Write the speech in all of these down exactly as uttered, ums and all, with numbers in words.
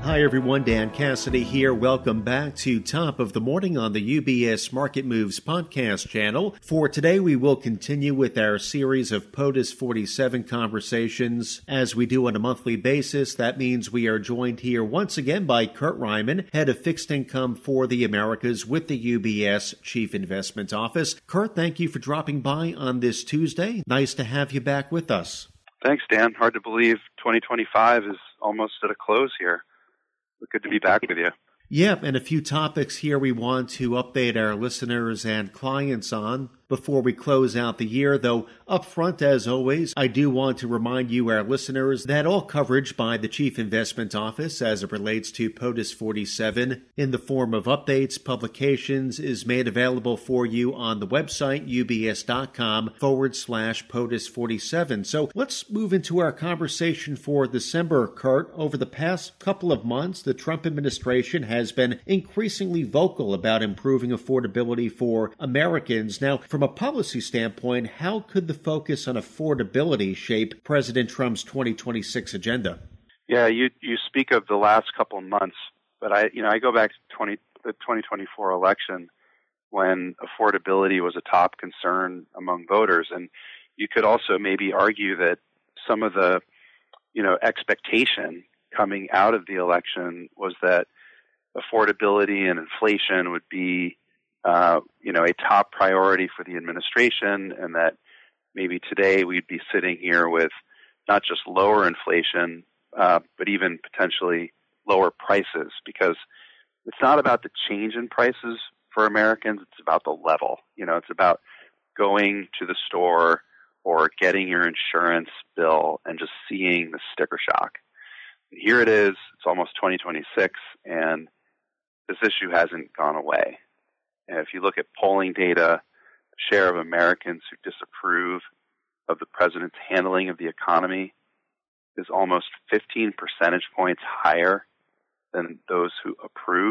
Hi everyone, Dan Cassidy here. Welcome back to Top of the Morning on the U B S Market Moves podcast channel. For today, we will continue with our series of POTUS forty-seven conversations. As we do on a monthly basis, that means we are joined here once again by Kurt Ryman, Head of Fixed Income for the Americas with the U B S Chief Investment Office. Kurt, thank you for dropping by on this Tuesday. Nice to have you back with us. Thanks, Dan. Hard to believe twenty twenty-five is almost at a close here. Good to be back with you. Yeah, and a few topics here we want to update our listeners and clients on before we close out the year, though up front, as always, I do want to remind you, our listeners, that all coverage by the Chief Investment Office as it relates to POTUS forty-seven in the form of updates, publications, is made available for you on the website ubs.com forward slash POTUS 47. So let's move into our conversation for December, Kurt. Over the past couple of months, the Trump administration has been increasingly vocal about improving affordability for Americans. Now, from a policy standpoint, how could the focus on affordability shape President Trump's twenty twenty-six agenda? Yeah, you you speak of the last couple of months, but I you know I go back to twenty, the twenty twenty-four election when affordability was a top concern among voters, and you could also maybe argue that some of the you know expectation coming out of the election was that affordability and inflation would be Uh, you know, a top priority for the administration, and that maybe today we'd be sitting here with not just lower inflation, uh, but even potentially lower prices, because it's not about the change in prices for Americans, it's about the level. You know, it's about going to the store or getting your insurance bill and just seeing the sticker shock. And here it is, it's almost twenty twenty-six, and this issue hasn't gone away. And if you look at polling data, the share of Americans who disapprove of the president's handling of the economy is almost fifteen percentage points higher than those who approve.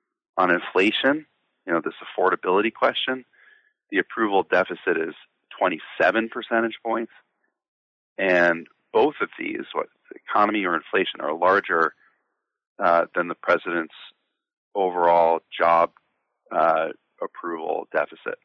On inflation, you know, this affordability question, the approval deficit is twenty-seven percentage points. And both of these, what economy or inflation, are larger uh, than the president's overall job Uh, approval deficit.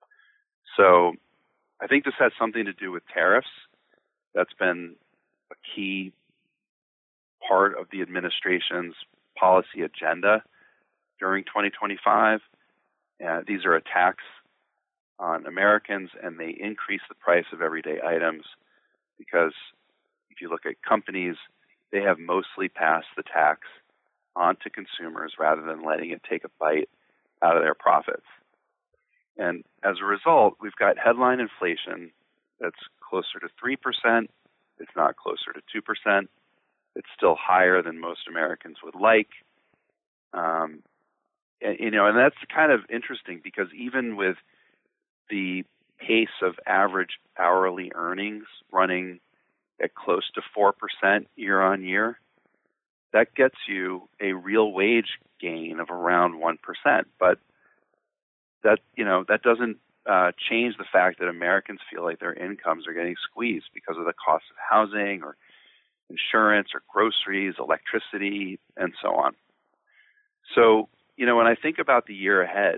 So I think this has something to do with tariffs. That's been a key part of the administration's policy agenda during twenty twenty-five. Uh, these are attacks on Americans, and they increase the price of everyday items because if you look at companies, they have mostly passed the tax on to consumers rather than letting it take a bite out of their profits. And as a result, we've got headline inflation that's closer to three percent. It's not closer to two percent. It's still higher than most Americans would like. Um, and, you know, and that's kind of interesting because even with the pace of average hourly earnings running at close to four percent year on year, that gets you a real wage gain of around one percent. But that, you know, that doesn't uh, change the fact that Americans feel like their incomes are getting squeezed because of the cost of housing or insurance or groceries, electricity, and so on. So, you know, when I think about the year ahead,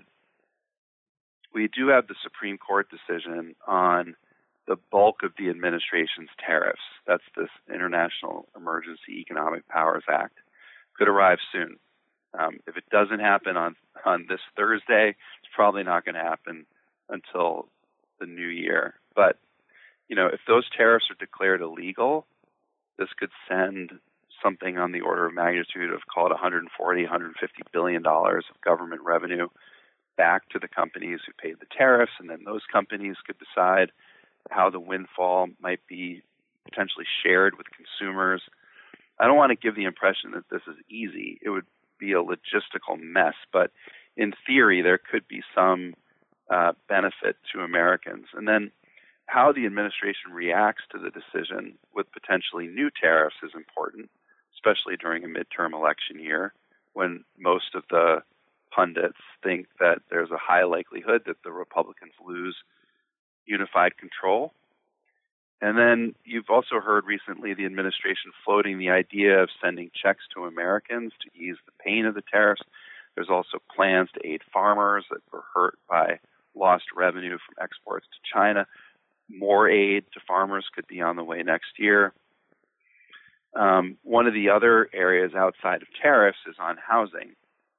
we do have the Supreme Court decision on the bulk of the administration's tariffs. That's this International Emergency Economic Powers Act. Could arrive soon. Um, if it doesn't happen on, on this Thursday, it's probably not going to happen until the new year. But, you know, if those tariffs are declared illegal, this could send something on the order of magnitude of, call it one hundred forty, one hundred fifty billion dollars of government revenue back to the companies who paid the tariffs, and then those companies could decide how the windfall might be potentially shared with consumers. I don't want to give the impression that this is easy. It would be a logistical mess, but in theory, there could be some uh, benefit to Americans. And then how the administration reacts to the decision with potentially new tariffs is important, especially during a midterm election year when most of the pundits think that there's a high likelihood that the Republicans lose unified control. And then you've also heard recently the administration floating the idea of sending checks to Americans to ease the pain of the tariffs. There's also plans to aid farmers that were hurt by lost revenue from exports to China. More aid to farmers could be on the way next year. Um, one of the other areas outside of tariffs is on housing.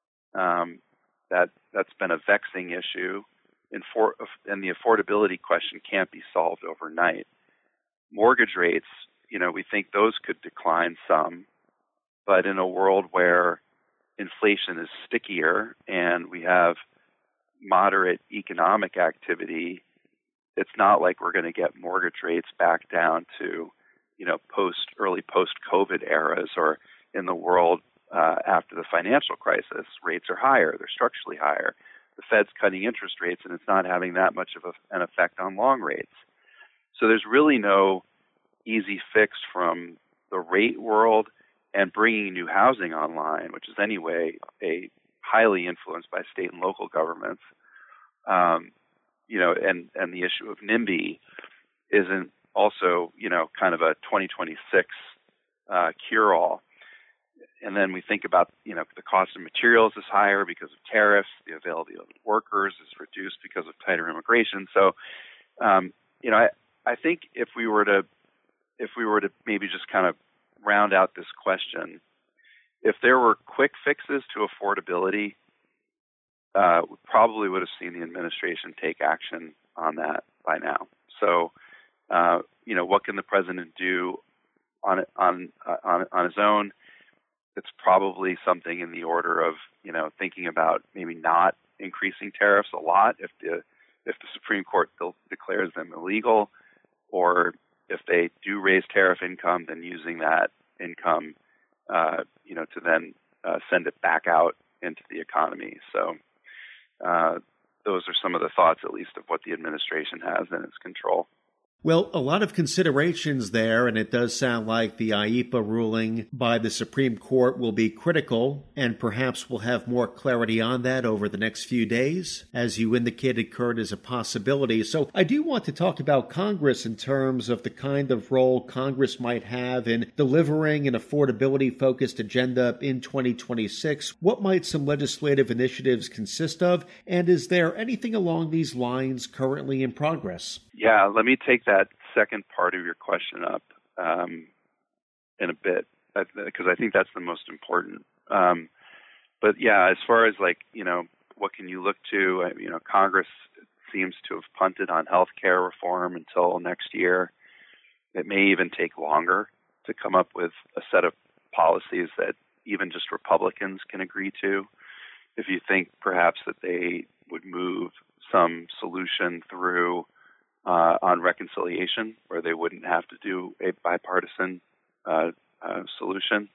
Um, that, that's been a vexing issue, and, for, and the affordability question can't be solved overnight. Mortgage rates, you know, we think those could decline some, but in a world where inflation is stickier and we have moderate economic activity, it's not like we're going to get mortgage rates back down to, you know, post early post-COVID eras or in the world uh, after the financial crisis. Rates are higher; they're structurally higher. The Fed's cutting interest rates, and it's not having that much of a, an effect on long rates. So there's really no easy fix from the rate world and bringing new housing online, which is anyway a highly influenced by state and local governments. Um, you know, and, and the issue of NIMBY isn't also, you know, kind of a twenty twenty-six uh, cure-all. And then we think about, you know, the cost of materials is higher because of tariffs. The availability of workers is reduced because of tighter immigration. So, um, you know, I, I think if we were to, if we were to maybe just kind of round out this question, if there were quick fixes to affordability, uh, we probably would have seen the administration take action on that by now. So, uh, you know, what can the president do on on uh, on on his own? It's probably something in the order of, you know, thinking about maybe not increasing tariffs a lot if the if the Supreme Court declares them illegal, or if they do raise tariff income, then using that income, uh, you know, to then uh, send it back out into the economy. So uh, those are some of the thoughts, at least, of what the administration has in its control. Well, a lot of considerations there, and it does sound like the I E P A ruling by the Supreme Court will be critical, and perhaps we'll have more clarity on that over the next few days, as you indicated, Kurt, is a possibility. So I do want to talk about Congress in terms of the kind of role Congress might have in delivering an affordability-focused agenda in twenty twenty-six. What might some legislative initiatives consist of, and is there anything along these lines currently in progress? Yeah, let me take that second part of your question up um, in a bit, because I think that's the most important. Um, but yeah, as far as like, you know, what can you look to? You know, Congress seems to have punted on health care reform until next year. It may even take longer to come up with a set of policies that even just Republicans can agree to. If you think perhaps that they would move some solution through Uh, on reconciliation, where they wouldn't have to do a bipartisan uh, uh, solution.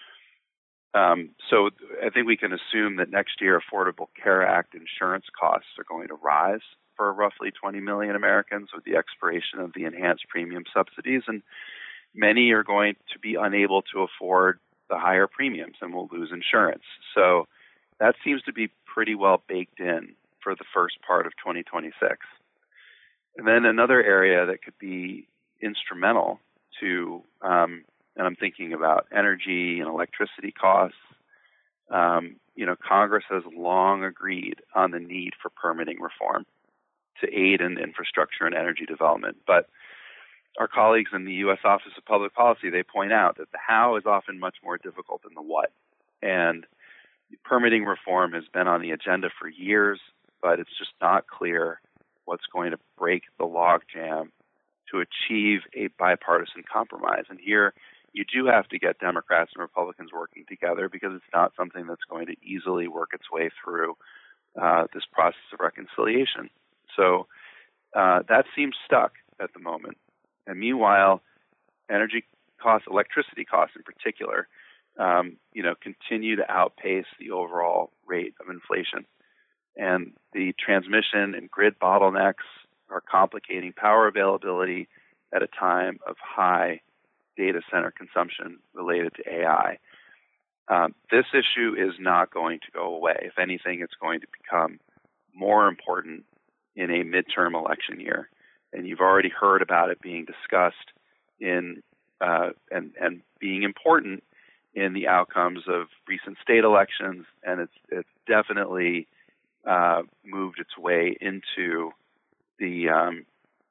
Um, so I think we can assume that next year Affordable Care Act insurance costs are going to rise for roughly twenty million Americans with the expiration of the enhanced premium subsidies, and many are going to be unable to afford the higher premiums and will lose insurance. So that seems to be pretty well baked in for the first part of twenty twenty-six. And then another area that could be instrumental to, um, and I'm thinking about energy and electricity costs. Um, you know, Congress has long agreed on the need for permitting reform to aid in infrastructure and energy development. But our colleagues in the U S Office of Public Policy, they point out that the how is often much more difficult than the what. And permitting reform has been on the agenda for years, but it's just not clear what's going to break the logjam to achieve a bipartisan compromise. And here you do have to get Democrats and Republicans working together, because it's not something that's going to easily work its way through uh, this process of reconciliation. So uh, that seems stuck at the moment. And meanwhile, energy costs, electricity costs in particular, um, you know, continue to outpace the overall rate of inflation. And the transmission and grid bottlenecks are complicating power availability at a time of high data center consumption related to A I. Um, this issue is not going to go away. If anything, it's going to become more important in a midterm election year. and you've already heard about it being discussed in uh, and and being important in the outcomes of recent state elections, and it's it's definitely uh, moved its way into the um,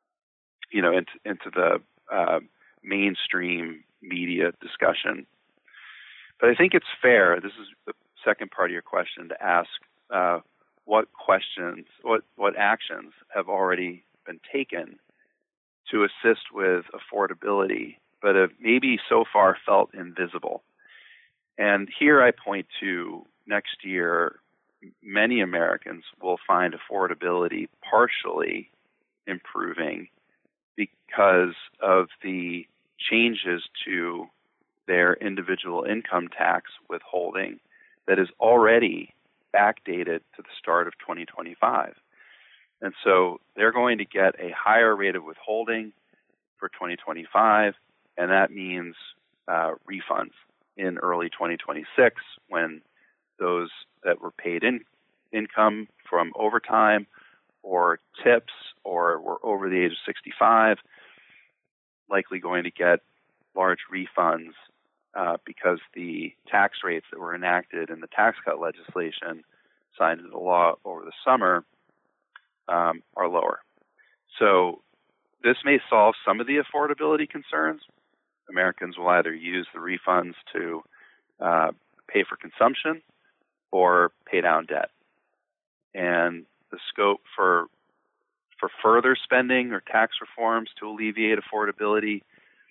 you know into into the uh, mainstream media discussion. But I think it's fair. This is the second part of your question, to ask uh, what questions, what what actions have already been taken to assist with affordability, but have maybe so far felt invisible. And here I point to next year, many Americans will find affordability partially improving because of the changes to their individual income tax withholding that is already backdated to the start of twenty twenty-five. And so they're going to get a higher rate of withholding for twenty twenty-five, and that means uh, refunds in early twenty twenty-six when those that were paid in income from overtime or tips or were over the age of sixty-five, likely going to get large refunds uh, because the tax rates that were enacted in the tax cut legislation signed into law over the summer um, are lower. So this may solve some of the affordability concerns. Americans will either use the refunds to uh, pay for consumption or pay down debt. And the scope for for further spending or tax reforms to alleviate affordability,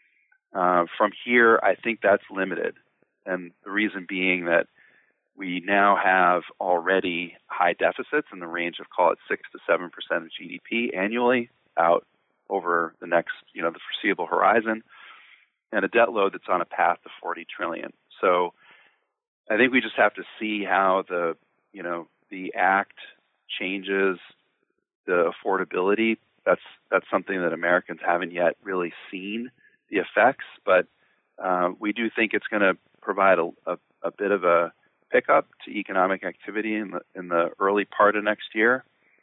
uh, from here, I think that's limited. And the reason being that we now have already high deficits in the range of, call it six to seven percent of G D P annually out over the next, you know, the foreseeable horizon, and a debt load that's on a path to forty trillion. So I think we just have to see how the, you know, the act changes the affordability. That's that's something that Americans haven't yet really seen the effects, but uh, we do think it's going to provide a, a, a bit of a pickup to economic activity in the in the early part of next year,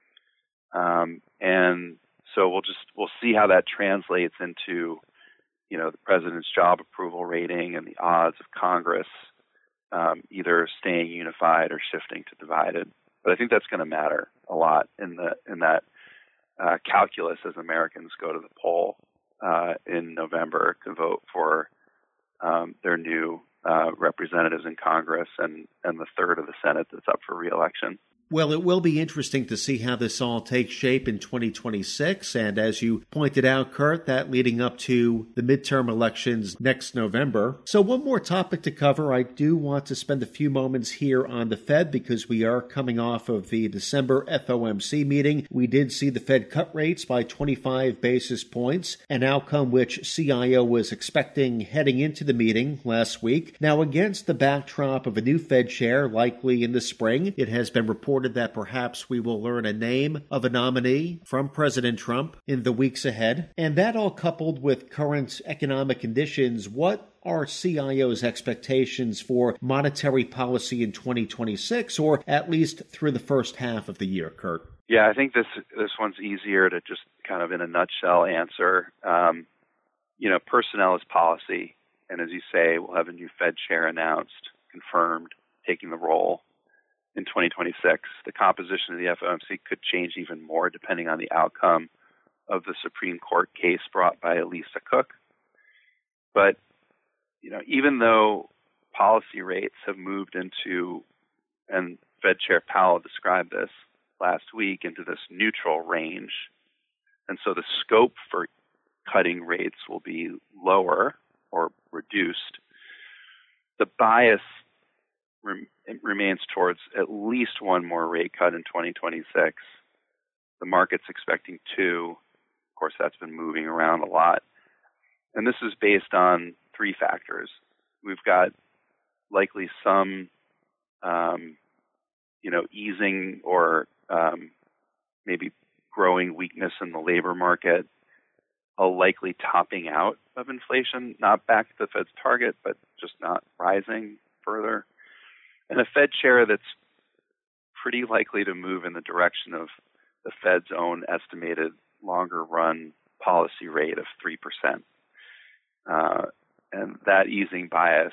um, and so we'll just we'll see how that translates into, you know, the president's job approval rating and the odds of Congress um, either staying unified or shifting to divided. But I think that's going to matter a lot in the in that uh, calculus as Americans go to the poll uh, in November to vote for um, their new uh, representatives in Congress and, and the third of the Senate that's up for re-election. Well, it will be interesting to see how this all takes shape in twenty twenty-six. And as you pointed out, Kurt, that leading up to the midterm elections next November. So one more topic to cover. I do want to spend a few moments here on the Fed because we are coming off of the December F O M C meeting. We did see the Fed cut rates by twenty-five basis points, an outcome which C I O was expecting heading into the meeting last week. Now, against the backdrop of a new Fed chair likely in the spring, it has been reported that perhaps we will learn a name of a nominee from President Trump in the weeks ahead. And that all coupled with current economic conditions, what are C I O's expectations for monetary policy in twenty twenty-six, or at least through the first half of the year, Kurt? Yeah, I think this this one's easier to just kind of in a nutshell answer. Um, you know, personnel is policy. And as you say, we'll have a new Fed chair announced, confirmed, taking the role in twenty twenty-six. The composition of the F O M C could change even more depending on the outcome of the Supreme Court case brought by Lisa Cook. But, you know, even though policy rates have moved into, and Fed Chair Powell described this last week, into this neutral range, and so the scope for cutting rates will be lower or reduced, the bias It remains towards at least one more rate cut in twenty twenty-six. The market's expecting two. Of course, that's been moving around a lot. And this is based on three factors. We've got likely some, um, you know, easing or um, maybe growing weakness in the labor market, a likely topping out of inflation, not back to the Fed's target, but just not rising further. And a Fed chair that's pretty likely to move in the direction of the Fed's own estimated longer run policy rate of three percent. Uh, and that easing bias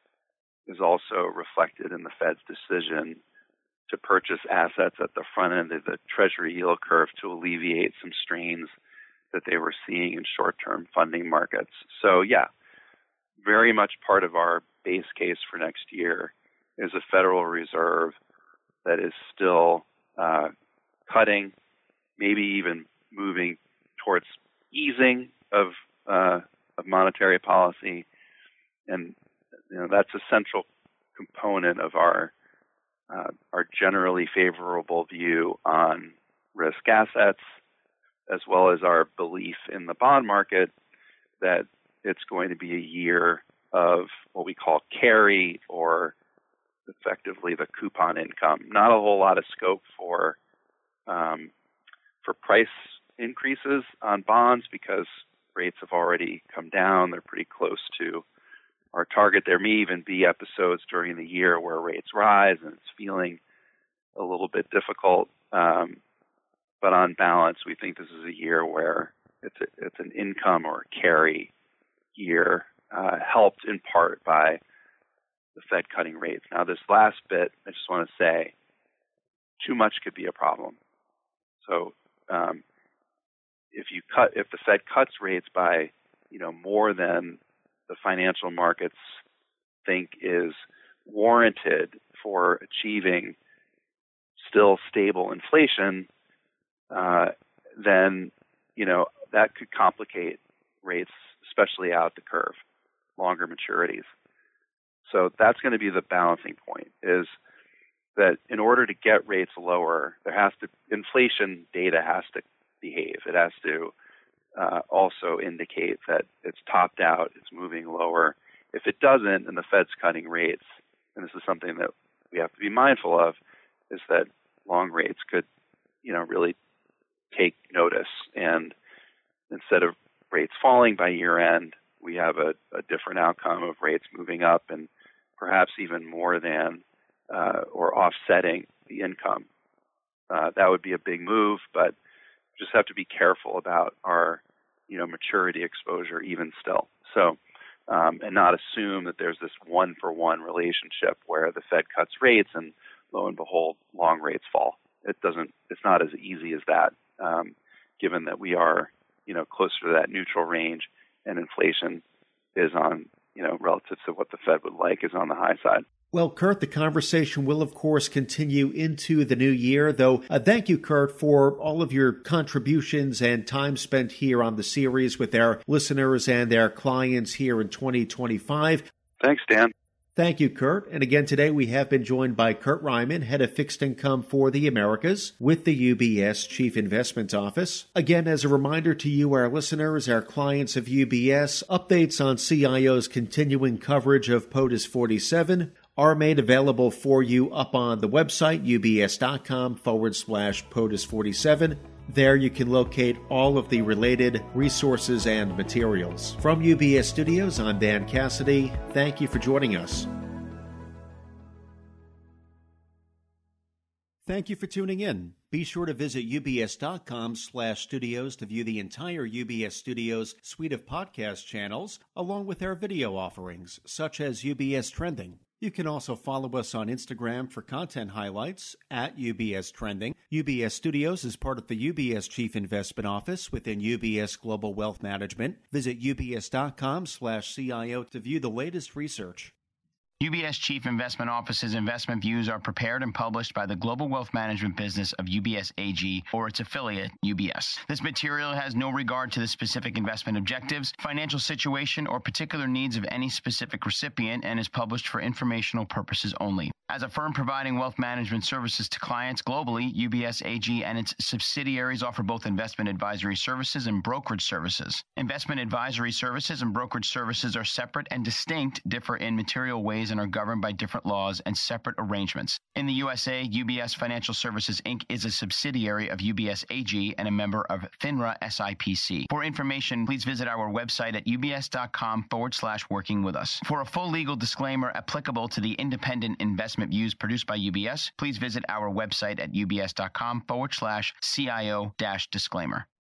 is also reflected in the Fed's decision to purchase assets at the front end of the Treasury yield curve to alleviate some strains that they were seeing in short-term funding markets. So, yeah, very much part of our base case for next year is a Federal Reserve that is still uh, cutting, maybe even moving towards easing of, uh, of monetary policy, and you know that's a central component of our uh, our generally favorable view on risk assets, as well as our belief in the bond market that it's going to be a year of what we call carry, or effectively the coupon income. Not a whole lot of scope for um, for price increases on bonds because rates have already come down. They're pretty close to our target. There may even be episodes during the year where rates rise and it's feeling a little bit difficult. Um, but on balance, we think this is a year where it's a, it's an income or carry year, uh, helped in part by the Fed cutting rates. Now, this last bit, I just want to say, too much could be a problem. So, um, if you cut, if the Fed cuts rates by, you know, more than the financial markets think is warranted for achieving still stable inflation, uh, then, you know, that could complicate rates, especially out the curve, longer maturities. So that's going to be the balancing point, is that in order to get rates lower, there has to, inflation data has to behave. It has to uh, also indicate that it's topped out, it's moving lower. If it doesn't, and the Fed's cutting rates, and this is something that we have to be mindful of, is that long rates could, you know, really take notice. And instead of rates falling by year end, we have a, a different outcome of rates moving up and perhaps even more than uh, or offsetting the income. Uh, that would be a big move, but just have to be careful about our, you know, maturity exposure even still. So, um, and not assume that there's this one-for-one relationship where the Fed cuts rates and lo and behold, long rates fall. It doesn't. It's not as easy as that, um, given that we are, you know, closer to that neutral range, and inflation is on, you know, relative to what the Fed would like, is on the high side. Well, Kurt, the conversation will, of course, continue into the new year, though. Uh, thank you, Kurt, for all of your contributions and time spent here on the series with our listeners and their clients here in twenty twenty-five. Thanks, Dan. Thank you, Kurt. And again, today we have been joined by Kurt Reimann, Head of Fixed Income for the Americas with the U B S Chief Investment Office. Again, as a reminder to you, our listeners, our clients of U B S, updates on C I O's continuing coverage of POTUS forty-seven are made available for you up on the website, ubs.com forward slash POTUS 47. There you can locate all of the related resources and materials. From U B S Studios, I'm Dan Cassidy. Thank you for joining us. Thank you for tuning in. Be sure to visit ubs.com slash studios to view the entire U B S Studios suite of podcast channels, along with our video offerings, such as U B S Trending. You can also follow us on Instagram for content highlights at U B S Trending. U B S Studios is part of the U B S Chief Investment Office within U B S Global Wealth Management. Visit ubs.com slash CIO to view the latest research. U B S Chief Investment Office's investment views are prepared and published by the Global Wealth Management business of U B S A G or its affiliate, U B S. This material has no regard to the specific investment objectives, financial situation, or particular needs of any specific recipient and is published for informational purposes only. As a firm providing wealth management services to clients globally, U B S A G and its subsidiaries offer both investment advisory services and brokerage services. Investment advisory services and brokerage services are separate and distinct, differ in material ways, and are governed by different laws and separate arrangements. In the U S A, U B S Financial Services, Incorporated is a subsidiary of U B S A G and a member of FINRA S I P C. For information, please visit our website at ubs.com forward slash working with us. For a full legal disclaimer applicable to the independent investment views produced by U B S, please visit our website at ubs.com forward slash CIO dash disclaimer.